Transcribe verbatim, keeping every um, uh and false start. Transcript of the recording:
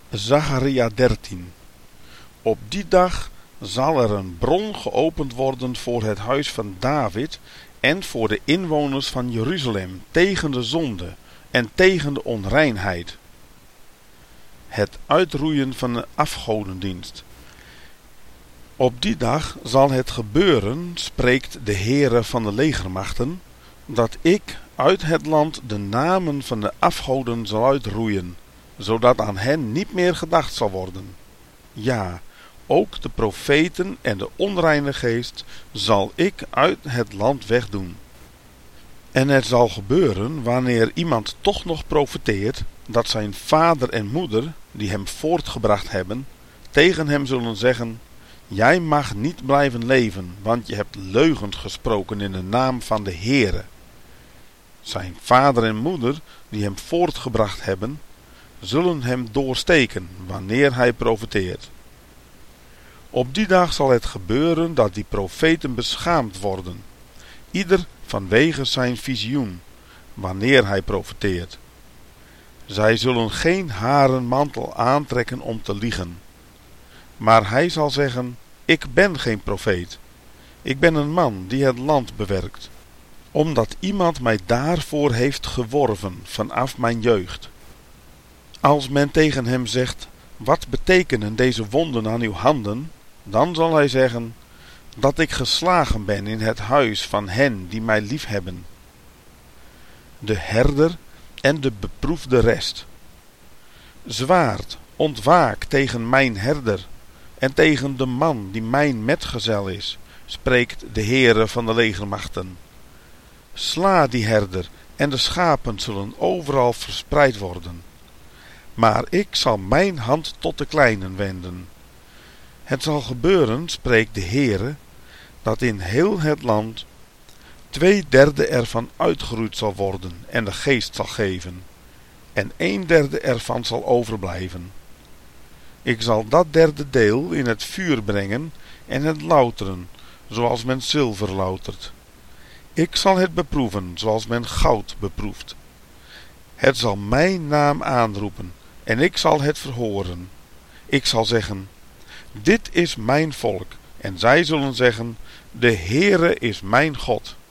Zacharia dertien. Op die dag zal er een bron geopend worden voor het huis van David en voor de inwoners van Jeruzalem tegen de zonde en tegen de onreinheid. Het uitroeien van de afgodendienst. Op die dag zal het gebeuren, spreekt de Heere van de legermachten, dat ik uit het land de namen van de afgoden zal uitroeien, zodat aan hen niet meer gedacht zal worden. Ja, ook de profeten en de onreine geest zal ik uit het land wegdoen. En het zal gebeuren, wanneer iemand toch nog profeteert, dat zijn vader en moeder, die hem voortgebracht hebben, tegen hem zullen zeggen: jij mag niet blijven leven, want je hebt leugens gesproken in de naam van de Heere. Zijn vader en moeder, die hem voortgebracht hebben, zullen hem doorsteken, wanneer hij profeteert. Op die dag zal het gebeuren dat die profeten beschaamd worden, ieder vanwege zijn visioen, wanneer hij profeteert. Zij zullen geen haren mantel aantrekken om te liegen. Maar hij zal zeggen: ik ben geen profeet. Ik ben een man die het land bewerkt, omdat iemand mij daarvoor heeft geworven vanaf mijn jeugd. Als men tegen hem zegt: wat betekenen deze wonden aan uw handen? Dan zal hij zeggen: dat ik geslagen ben in het huis van hen die mij liefhebben. De herder en de beproefde rest. Zwaard, ontwaak tegen mijn herder en tegen de man die mijn metgezel is, spreekt de Heere van de legermachten. Sla die herder en de schapen zullen overal verspreid worden. Maar ik zal mijn hand tot de kleinen wenden. Het zal gebeuren, spreekt de Heere, dat in heel het land twee derde ervan uitgeroeid zal worden en de geest zal geven, en een derde ervan zal overblijven. Ik zal dat derde deel in het vuur brengen en het louteren, zoals men zilver loutert. Ik zal het beproeven, zoals men goud beproeft. Het zal mijn naam aanroepen, en ik zal het verhoren. Ik zal zeggen: dit is mijn volk, en zij zullen zeggen: de Heere is mijn God.